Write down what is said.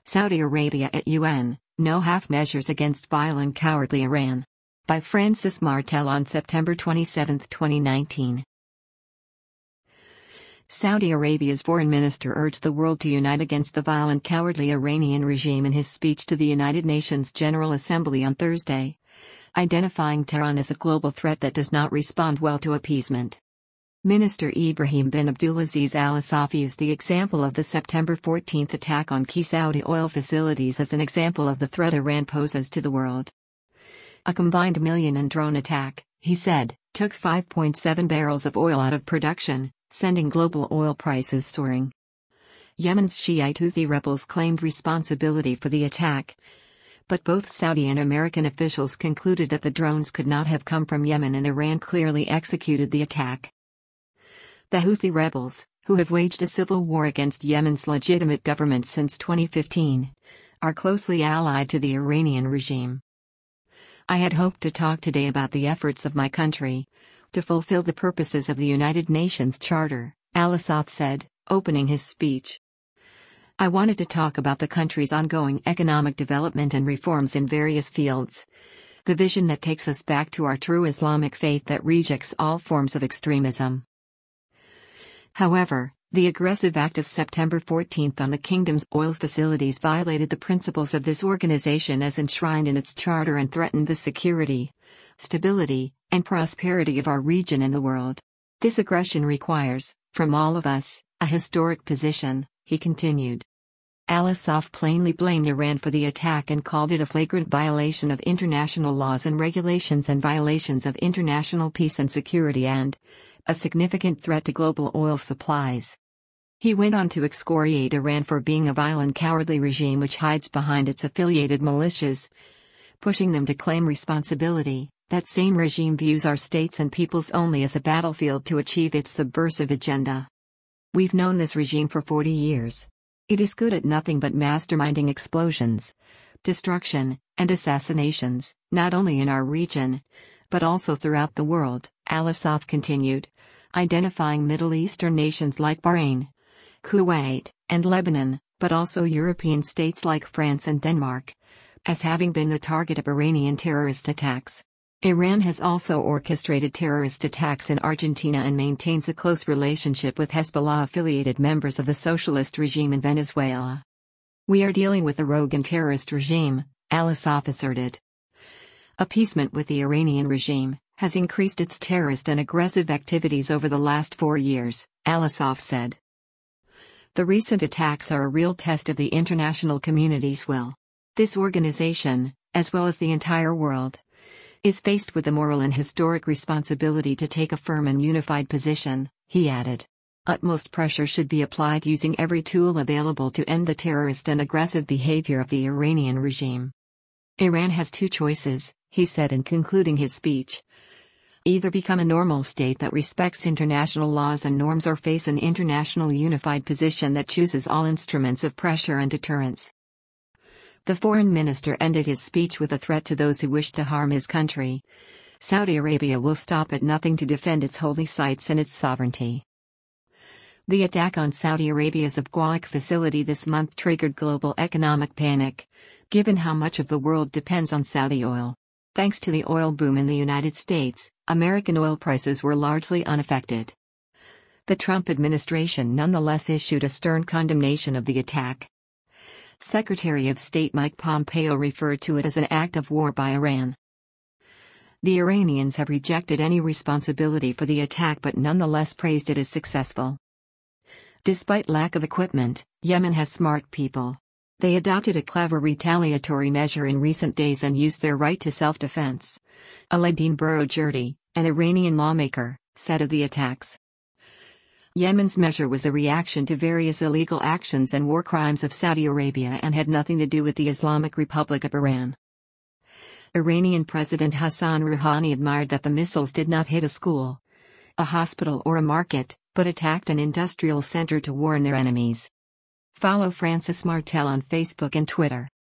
Saudi Arabia at UN, no half measures against violent cowardly Iran. By Francis Martel on September 27, 2019. Saudi Arabia's foreign minister urged the world to unite against the violent cowardly Iranian regime in his speech to the United Nations General Assembly on Thursday, identifying Tehran as a global threat that does not respond well to appeasement. Minister Ibrahim bin Abdulaziz Al Asaf used the example of the September 14 attack on key Saudi oil facilities as an example of the threat Iran poses to the world. A combined million and drone attack, he said, took 5.7 barrels of oil out of production, sending global oil prices soaring. Yemen's Shiite Houthi rebels claimed responsibility for the attack, but both Saudi and American officials concluded that the drones could not have come from Yemen, and Iran clearly executed the attack. The Houthi rebels, who have waged a civil war against Yemen's legitimate government since 2015, are closely allied to the Iranian regime. I had hoped to talk today about the efforts of my country to fulfill the purposes of the United Nations Charter, Al Asaf said, opening his speech. I wanted to talk about the country's ongoing economic development and reforms in various fields. The vision that takes us back to our true Islamic faith that rejects all forms of extremism. However, the aggressive act of September 14 on the kingdom's oil facilities violated the principles of this organization as enshrined in its charter and threatened the security, stability, and prosperity of our region and the world. This aggression requires, from all of us, a historic position, he continued. Al Asaf plainly blamed Iran for the attack and called it a flagrant violation of international laws and regulations and violations of international peace and security and a significant threat to global oil supplies. He went on to excoriate Iran for being a violent, cowardly regime which hides behind its affiliated militias, pushing them to claim responsibility. That same regime views our states and peoples only as a battlefield to achieve its subversive agenda. We've known this regime for 40 years. It is good at nothing but masterminding explosions, destruction, and assassinations, not only in our region, but also throughout the world, Al Asaf continued, identifying Middle Eastern nations like Bahrain, Kuwait, and Lebanon, but also European states like France and Denmark, as having been the target of Iranian terrorist attacks. Iran has also orchestrated terrorist attacks in Argentina and maintains a close relationship with Hezbollah-affiliated members of the socialist regime in Venezuela. We are dealing with a rogue and terrorist regime, Al Asaf asserted. Appeasement with the Iranian regime has increased its terrorist and aggressive activities over the last 4 years, Al Asaf said. The recent attacks are a real test of the international community's will. This organization, as well as the entire world, is faced with the moral and historic responsibility to take a firm and unified position, he added. Utmost pressure should be applied using every tool available to end the terrorist and aggressive behavior of the Iranian regime. Iran has two choices, he said in concluding his speech. Either become a normal state that respects international laws and norms, or face an international unified position that chooses all instruments of pressure and deterrence. The foreign minister ended his speech with a threat to those who wish to harm his country. Saudi Arabia will stop at nothing to defend its holy sites and its sovereignty. The attack on Saudi Arabia's Abqaiq facility this month triggered global economic panic, given how much of the world depends on Saudi oil. Thanks to the oil boom in the United States, American oil prices were largely unaffected. The Trump administration nonetheless issued a stern condemnation of the attack. Secretary of State Mike Pompeo referred to it as an act of war by Iran. The Iranians have rejected any responsibility for the attack but nonetheless praised it as successful. Despite lack of equipment, Yemen has smart people. They adopted a clever retaliatory measure in recent days and used their right to self-defense. Aladdin Burujerdi, an Iranian lawmaker, said of the attacks. Yemen's measure was a reaction to various illegal actions and war crimes of Saudi Arabia and had nothing to do with the Islamic Republic of Iran. Iranian President Hassan Rouhani admired that the missiles did not hit a school, a hospital or a market, but attacked an industrial center to warn their enemies. Follow Francis Martel on Facebook and Twitter.